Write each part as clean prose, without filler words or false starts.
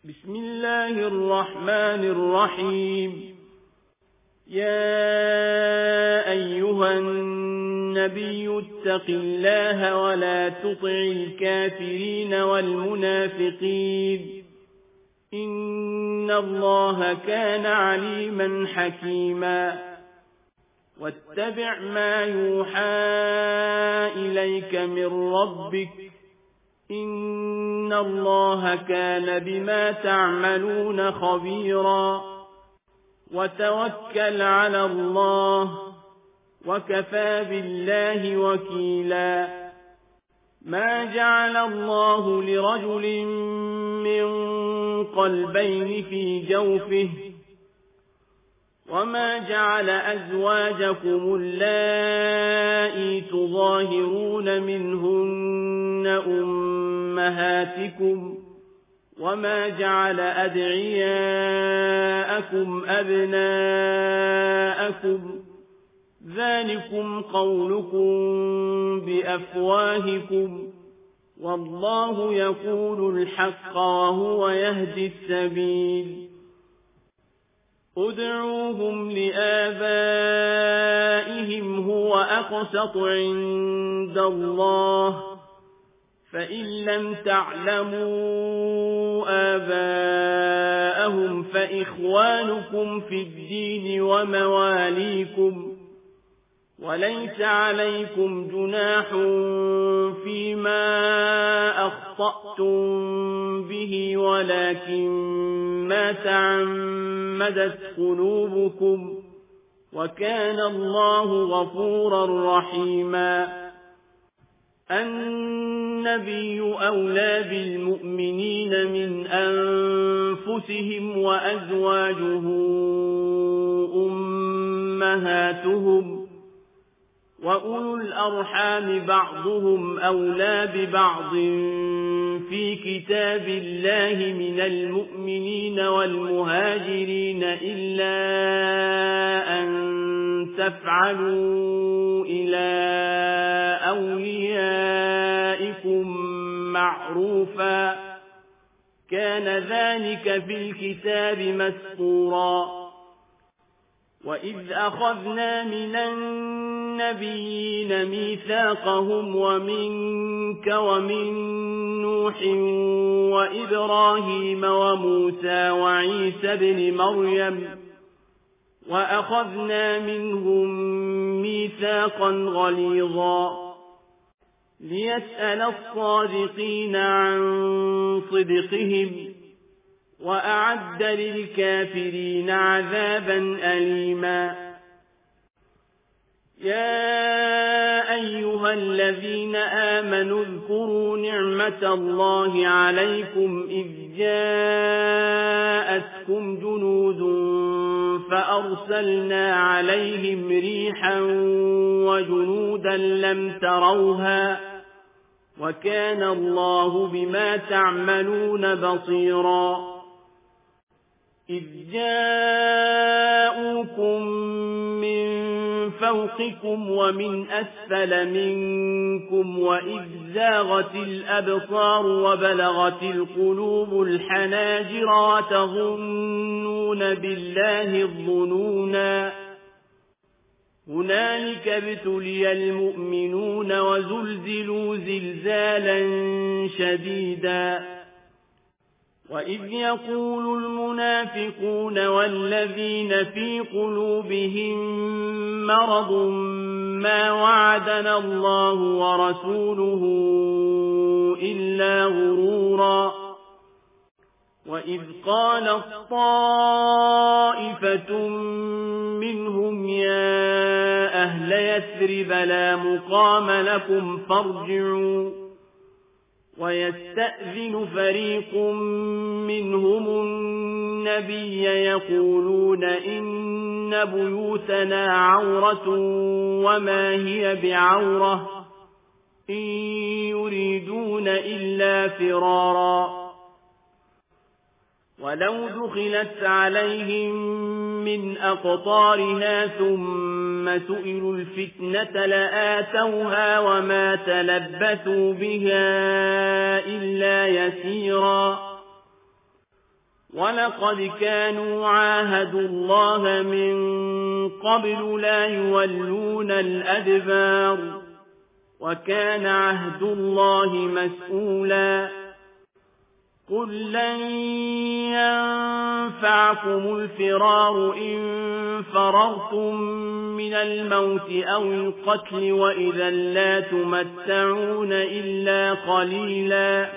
بسم الله الرحمن الرحيم. يا أيها النبي اتق الله ولا تطع الكافرين والمنافقين إن الله كان عليما حكيما. واتبع ما يوحى إليك من ربك إن الله كان بما تعملون خبيرا. وتوكل على الله وكفى بالله وكيلا. ما جعل الله لرجل من قلبين في جوفه وما جعل أزواجكم اللائي تظاهرون منهن أمهاتكم وما جعل أدعياءكم أبناءكم ذلكم قولكم بأفواهكم والله يقول الحق وهو يهدي السبيل. ادعوهم لآبائهم هو أقسط عند الله فإن لم تعلموا آباءهم فإخوانكم في الدين ومواليكم وليس عليكم جناح فيما أخطأتم به ولكن ما تعمدت قلوبكم وكان الله غفورا رحيما. النبي أولى بالمؤمنين من أنفسهم وأزواجه أمهاتهم وأولو الأرحام بعضهم أولى ببعض في كتاب الله من المؤمنين والمهاجرين إلا أن تفعلوا إلى أوليائكم معروفا كان ذلك في الكتاب مسطورا. وإذ أخذنا من النبيين ميثاقهم ومنك ومن نوح وإبراهيم وموسى وعيسى بن مريم وأخذنا منهم ميثاقا غليظا ليسأل الصادقين عن صدقهم وأعد للكافرين عذابا أليما. يا أيها الذين آمنوا اذكروا نعمة الله عليكم إذ جاءتكم جنود فأرسلنا عليهم ريحا وجنودا لم تروها وكان الله بما تعملون بصيرا. إذ جاءوكم من فوقكم ومن أسفل منكم وإذ زاغت الأبصار وبلغت القلوب الحناجر وتظنون بالله الظنونا. هنالك ابتلي المؤمنون وزلزلوا زلزالا شديدا. وإذ يقول المنافقون والذين في قلوبهم مرض ما وعدنا الله ورسوله إلا غرورا. وإذ قالت طائفة منهم يا أهل يثرب لا مقام لكم فارجعوا ويستأذن فريق منهم النبي يقولون إن بيوتنا عورة وما هي بعورة إن يريدون إلا فرارا. ولو دخلت عليهم من أقطارها ثم سئلوا الفتنة لآتوها وما تلبثوا بها إلا يسيرا. ولقد كانوا عاهدوا الله من قبل لا يولون الأدبار وكان عهد الله مسؤولا قل لن ينفعكم الفرار إن فررتم من الموت أو القتل وإذا لا تمتعون إلا قليلا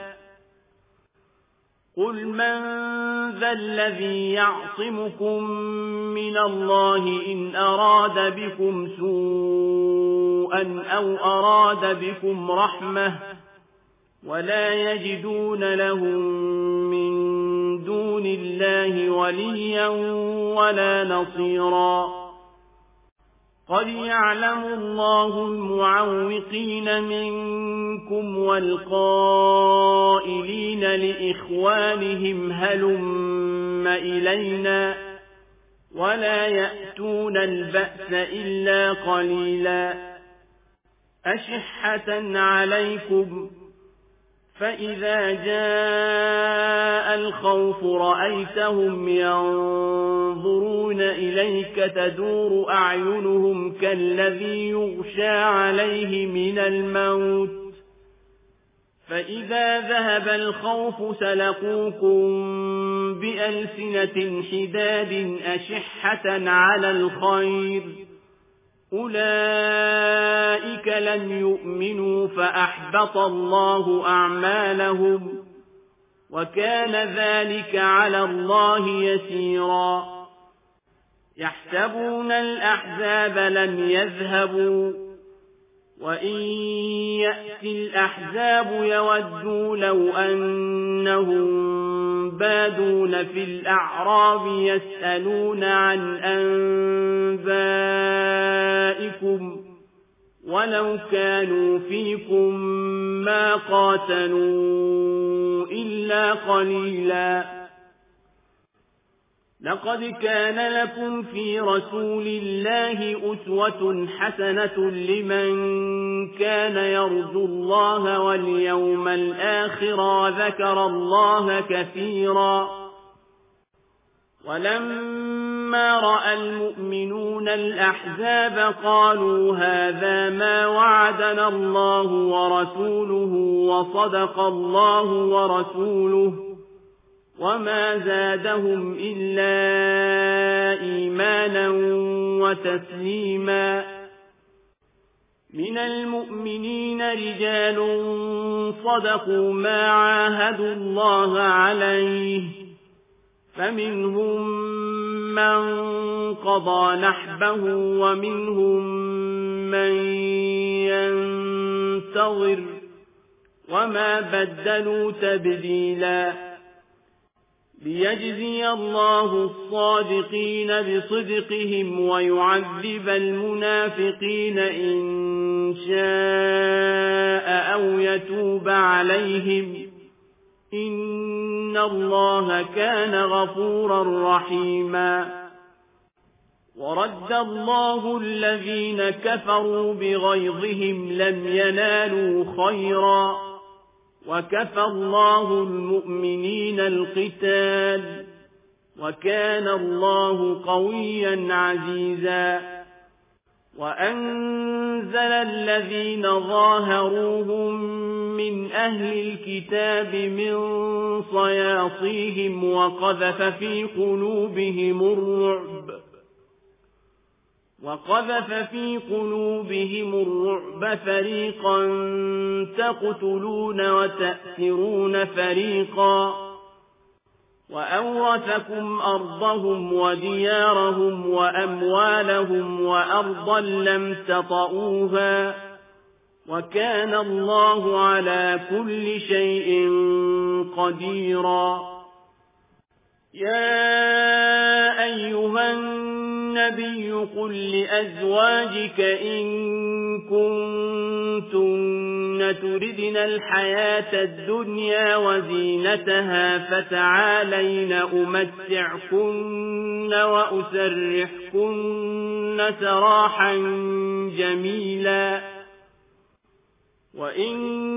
قل من ذا الذي يعصمكم من الله إن أراد بكم سوءا أو أراد بكم رحمة ولا يجدون لهم من دون الله وليا ولا نصيرا قد يعلم الله المعوقين منكم والقائلين لإخوانهم هلم إلينا ولا يأتون البأس إلا قليلا أشحة عليكم فإذا جاء الخوف رأيتهم ينظرون إليك تدور أعينهم كالذي يغشى عليه من الموت فإذا ذهب الخوف سلقوكم بألسنة حداد أشحة على الخير أولئك لم يؤمنوا فأحبط الله أعمالهم وكان ذلك على الله يسيرا يحسبون الأحزاب لم يذهبوا وإن يأتي الأحزاب يودوا لو أنهم بادون في الأعراب يسألون عن أنبائكم ولو كانوا فيكم ما قاتلوا إلا قليلا لقد كان لكم في رسول الله أسوة حسنة لمن كان يرجو الله واليوم الآخر وذكر الله كثيرا ولما رأى المؤمنون الأحزاب قالوا هذا ما وعدنا الله ورسوله وصدق الله ورسوله وما زادهم إلا إيمانا وتسليما من المؤمنين رجال صدقوا ما عاهدوا الله عليه فمنهم من قضى نحبه ومنهم من ينتظر وما بدلوا تبديلا ليجزي الله الصادقين بصدقهم ويعذب المنافقين إن شاء أو يتوب عليهم إن الله كان غفورا رحيما ورد الله الذين كفروا بغيظهم لم ينالوا خيرا وكفى الله المؤمنين القتال وكان الله قويا عزيزا وأنزل الذين ظاهروهم من أهل الكتاب من صياصيهم وقذف في قلوبهم الرعب فريقا تقتلون وتأسرون فريقا وأورثكم أرضهم وديارهم وأموالهم وأرضا لم تطئوها وكان الله على كل شيء قديرا يا أيها النبي قل لأزواجك إن كنتن تردن الحياة الدنيا وزينتها فتعالين أمتعكن وأسرحكن سراحا جميلا وإن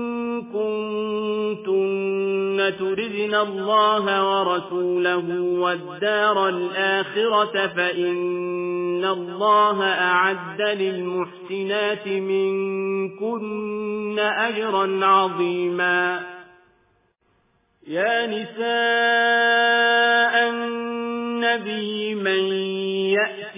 كنتن تردن الله ورسوله والدار الآخرة فإن الله أعد للمحسنات منكن أجرا عظيما. يا نساء النبي من يأت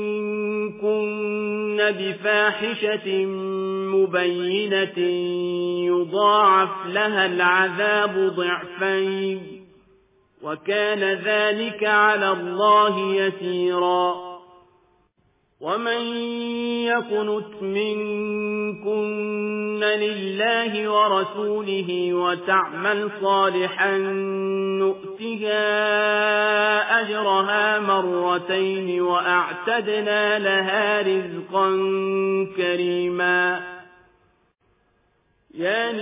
منكن بفاحشة مبينة يضاعف لها العذاب ضعفين وكان ذلك على الله يسيرا. ومن يقنت منكن لله ورسوله وتعمل صالحا نؤتها أجرها مرتين وأعتدنا لها رزقا كريما. يا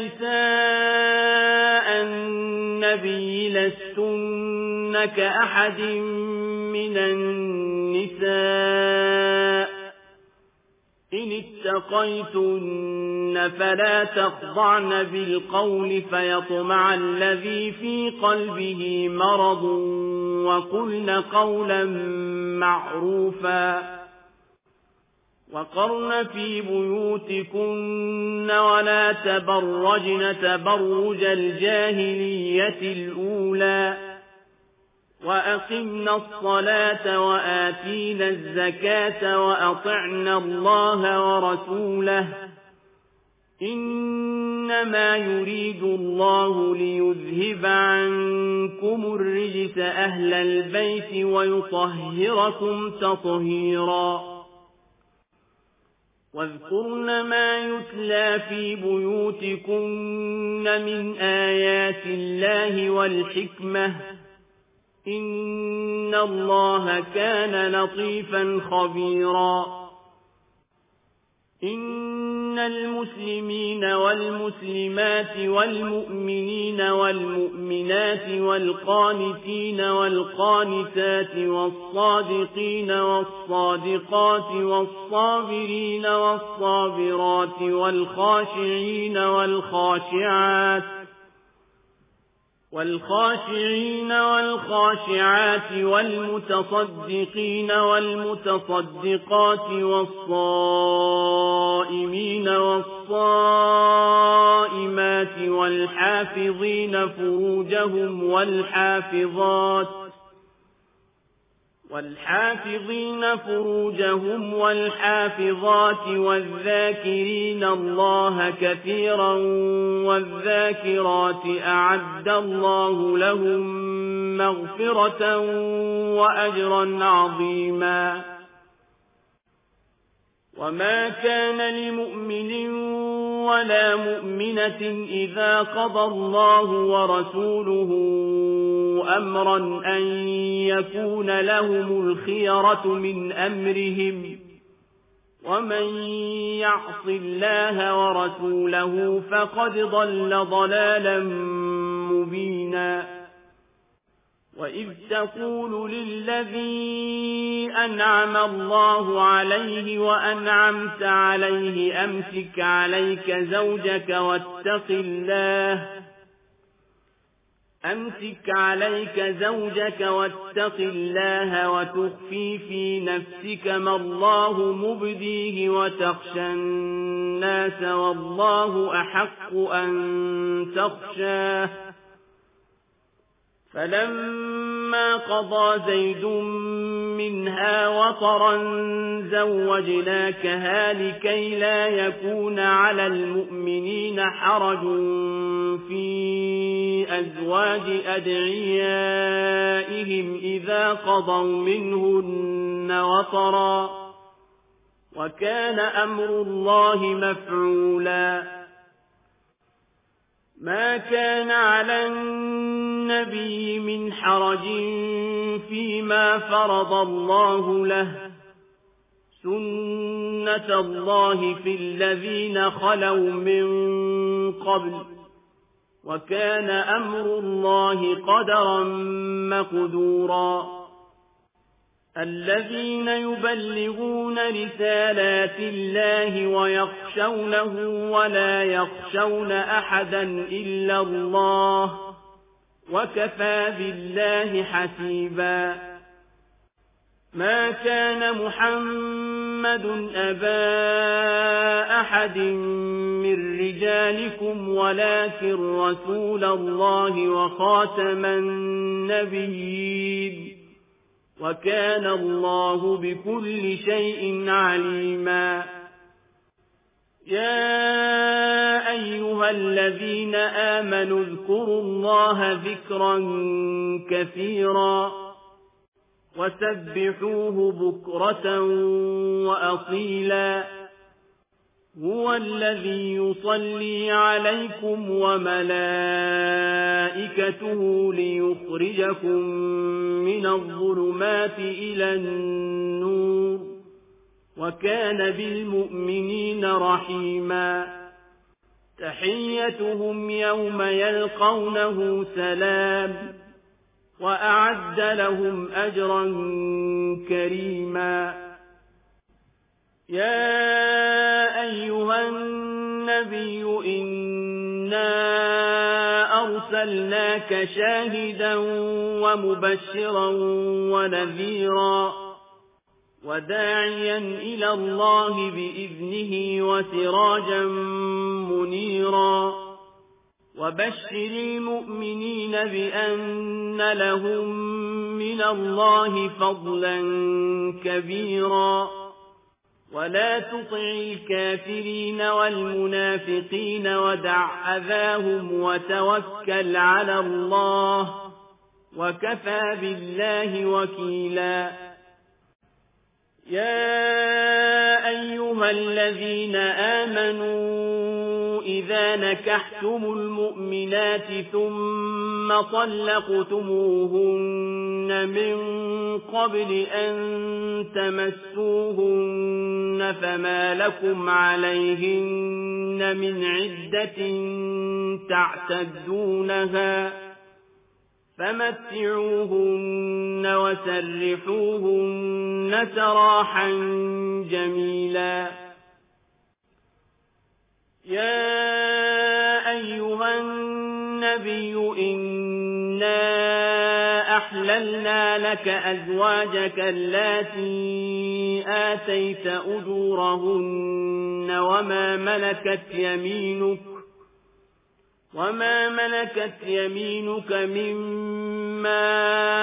نساء النبي لستن كأحد من النساء إن اتقيتن فلا تخضعن بالقول فيطمع الذي في قلبه مرض وقلن قولا معروفا. وقرن في بيوتكن ولا تبرجن تبرج الجاهلية الأولى وأقمنا الصلاة وآتينا الزكاة وأطعنا الله ورسوله إنما يريد الله ليذهب عنكم الرجس أهل البيت ويطهركم تطهيرا. واذكرن ما يتلى في بيوتكن من آيات الله والحكمة إن الله كان لطيفا خبيرا. إن المسلمين والمسلمات والمؤمنين والمؤمنات والقانتين والقانتات والصادقين والصادقات والصابرين والصابرات والخاشعين والخاشعات والمتصدقين والمتصدقات والصائمين والصائمات والحافظين فروجهم والحافظات والذاكرين الله كثيرا والذاكرات أعد الله لهم مغفرة وأجرا عظيما. وما كان لمؤمن ولا مؤمنة إذا قضى الله ورسوله أمرا أن يكون لهم الخيرة من أمرهم ومن يعص الله ورسوله فقد ضل ضلالا مبينا. وإذ تقول للذي أنعم الله عليه وأنعمت عليه أمسك عليك زوجك واتق الله وتخفي في نفسك ما الله مبديه وتخشى الناس والله أحق أن تخشاه. فلما قضى زيد منها وطرا زوجناكها لكي لا يكون على المؤمنين حرج في أزواج أدعيائهم إذا قضوا منهن وطرا وكان أمر الله مفعولا. ما كان على النبي من حرج فيما فرض الله له سنة الله في الذين خلوا من قبل وكان أمر الله قدرا مقدورا. الذين يبلغون رسالات الله ويخشونه ولا يخشون أحدا إلا الله وكفى بالله حسيبا ما كان محمد أبا أحد من رجالكم ولكن رسول الله وخاتم النبيين وكان الله بكل شيء عليما يا أيها الذين آمنوا اذكروا الله ذكرا كثيرا وسبحوه بكرة وأصيلا هو الذي يصلي عليكم وملائكته ليخرجكم من الظلمات إلى النور وكان بالمؤمنين رحيما تحيتهم يوم يلقونه سلام وأعد لهم أجرا كريما يا أيها النبي إنا أرسلناك شاهدا ومبشرا ونذيرا وداعيا إلى الله بإذنه وسراجا منيرا وبشر المؤمنين بأن لهم من الله فضلا كبيرا ولا تطع الكافرين والمنافقين ودع أذاهم وتوكل على الله وكفى بالله وكيلا يا أيها الذين آمنوا إذا نكحتم المؤمنات ثم طلقتموهن من قبل أن تمسوهن فما لكم عليهن من عدة تعتدونها فمتعوهن وسرحوهن سراحا جميلا يا أيها النبي إنا أحللنا لك أزواجك اللاتي آتيت أجورهن وما ملكت يمينك مما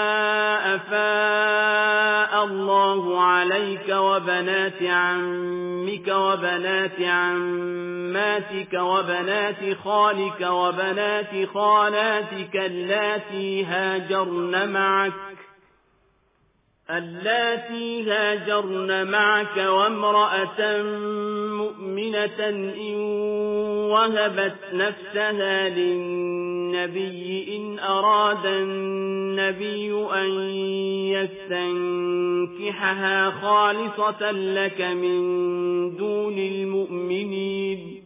أفاء الله عليك وبنات عمك وبنات عماتك وبنات خالك وبنات خالاتك اللاتي هاجرن معك وامرأة مؤمنة إن وهبت نفسها للنبي إن أراد النبي أن يستنكحها خالصة لك من دون المؤمنين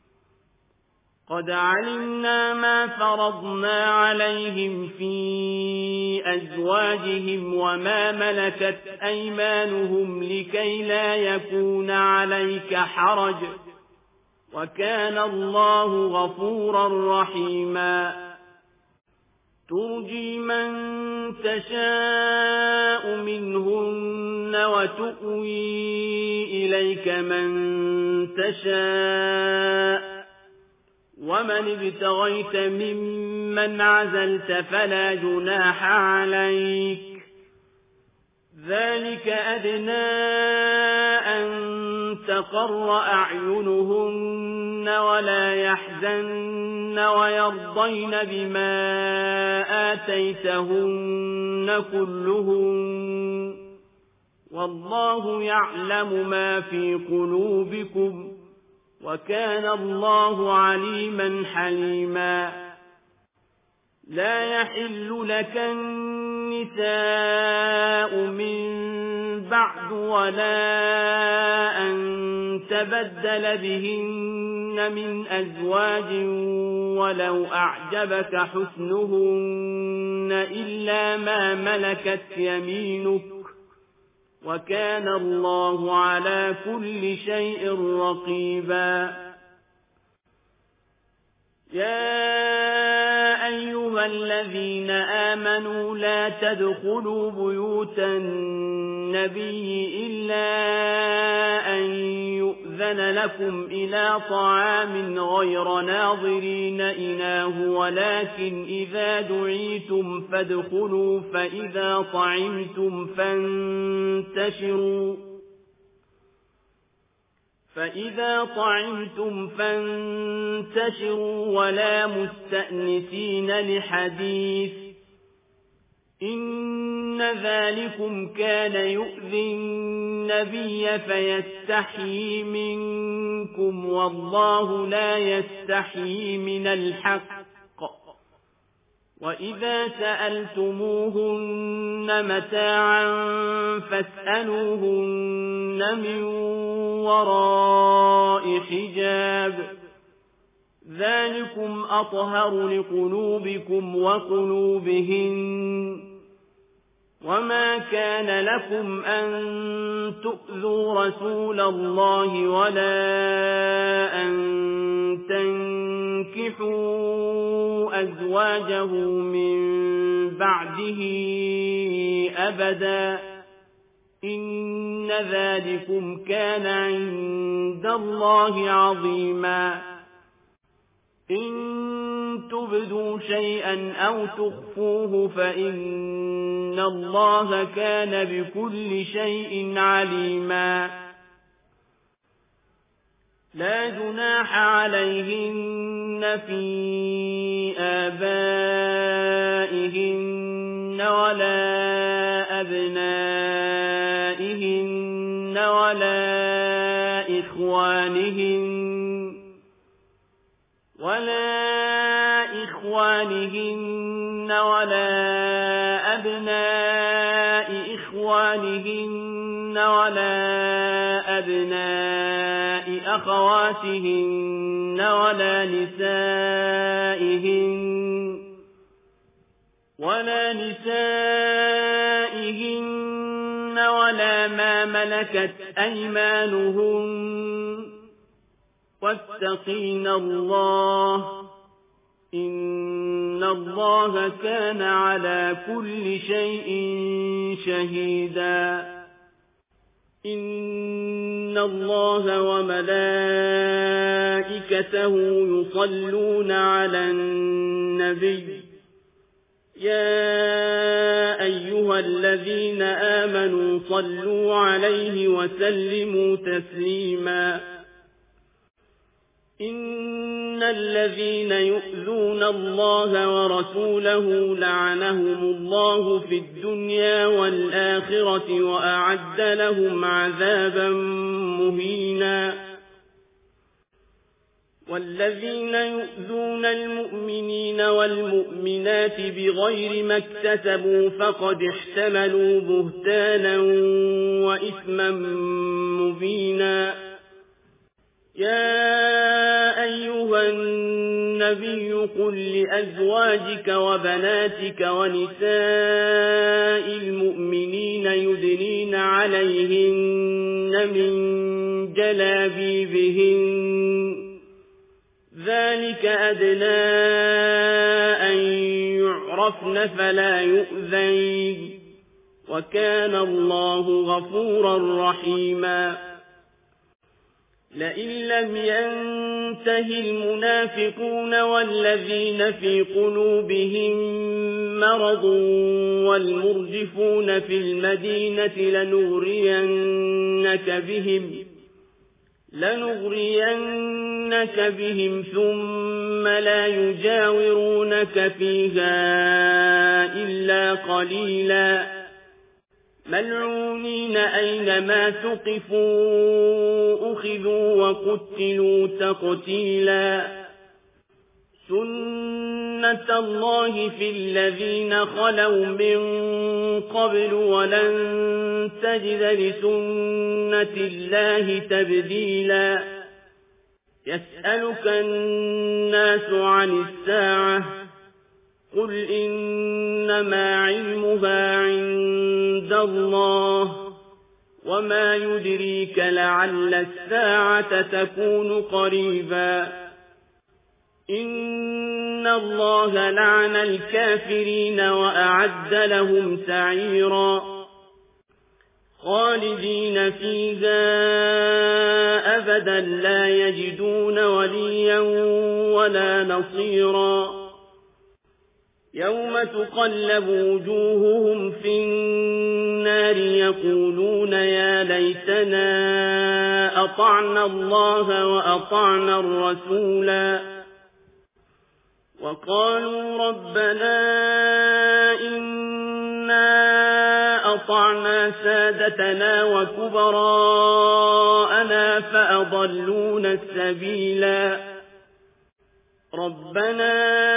قد علمنا ما فرضنا عليهم في أزواجهم وما ملكت أيمانهم لكي لا يكون عليك حرج وكان الله غفورا رحيما ترجي من تشاء منهن وتؤوي إليك من تشاء ومن ابتغيت ممن عزلت فلا جناح عليك ذلك أدنى أن تقر أعينهن ولا يحزن ويرضين بما آتيتهن كلهن والله يعلم ما في قلوبكم وكان الله عليما حليما لا يحل لك النساء من بعد ولا أن تبدل بهن من أزواج ولو أعجبك حسنهن إلا ما ملكت يمينك وكان الله على كل شيء رقيبا يا أيها الذين آمنوا لا تدخلوا بيوت النبي إلا أن يؤذن لكم إلى طعام غير ناظرين إناه ولكن إذا دعيتم فادخلوا فإذا طعمتم فانتشروا ولا مستأنسين لحديث إن ذلكم كان يؤذي النبي فيستحيي منكم والله لا يستحيي من الحق وإذا سألتموهن متاعا فاسألوهن من وراء حجاب ذلكم أطهر لقلوبكم وقلوبهن وما كان لكم أن تؤذوا رسول الله ولا أن تنكحوا أزواجه من بعده أبدا إن ذلكم كان عند الله عظيما إن تبدوا شيئا أو تخفوه فإن الله كان بكل شيء عليما لا جناح عليهن في آبائهن ولا أبنائهن ولا إخوانهن ولا أبناء إخوانهن ولا أبناء أخواتهن ولا نسائهن ولا ما ملكت أيمانهن واتقين الله إن الله كان على كل شيء شهيدا إن الله وملائكته يصلون على النبي يا أيها الذين آمنوا صلوا عليه وسلموا تسليما إن الذين يؤذون الله ورسوله لعنهم الله في الدنيا والآخرة وأعد لهم عذابا مهينا والذين يؤذون المؤمنين والمؤمنات بغير ما اكتسبوا فقد احتملوا بهتانا وإثما مبينا يا أيها النبي قل لأزواجك وبناتك ونساء المؤمنين يدنين عليهن من جلابيبهن ذلك أدنى أن يعرفن فلا يؤذين وكان الله غفورا رحيما لئن لم ينته المنافقون والذين في قلوبهم مرض والمرجفون في المدينة لنغرينك بهم ثم لا يجاورونك فيها إلا قليلا ملعونين أينما ثقفوا أخذوا وقتلوا تقتيلا سنة الله في الذين خلوا من قبل ولن تجد لسنة الله تبديلا يسألك الناس عن الساعة قل إنما علمها عند الله وما يدريك لعل الساعة تكون قريبا إن الله لعن الكافرين وأعد لهم سعيرا خالدين فيها أبدا لا يجدون وليا ولا نصيرا يوم تقلب وجوههم في النار يقولون يا ليتنا أطعنا الله وأطعنا الرسولا وقالوا ربنا إنا أطعنا سادتنا وكبراءنا فأضلونا السبيلا ربنا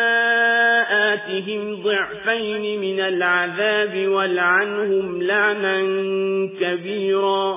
آتهم ضعفين من العذاب والعنهم لعنا كبيرا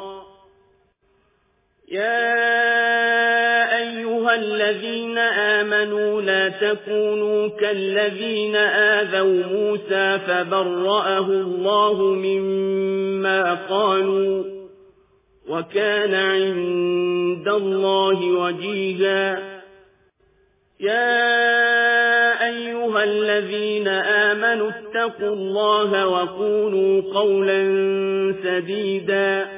يا أيها الذين آمنوا لا تكونوا كالذين آذوا موسى فبرأه الله مما قالوا وكان عند الله وجيها يا أيها الذين آمنوا اتقوا الله وقولوا قولا سديدا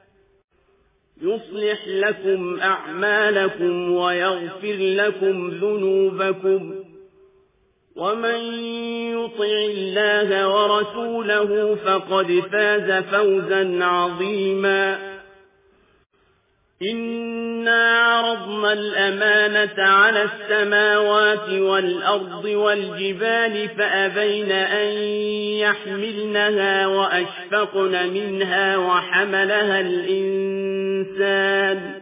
يصلح لكم أعمالكم ويغفر لكم ذنوبكم ومن يطع الله ورسوله فقد فاز فوزا عظيما إنا عرضنا الأمانة على السماوات والأرض والجبال فأبين أن يحملنها وأشفقن منها وحملها الإنسان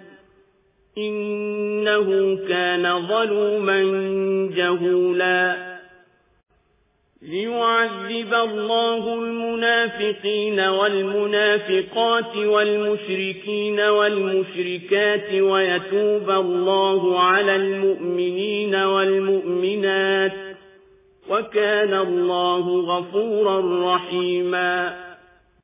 إنه كان ظلوما جهولا ليعذب الله المنافقين والمنافقات والمشركين والمشركات ويتوب الله على المؤمنين والمؤمنات وكان الله غفورا رحيما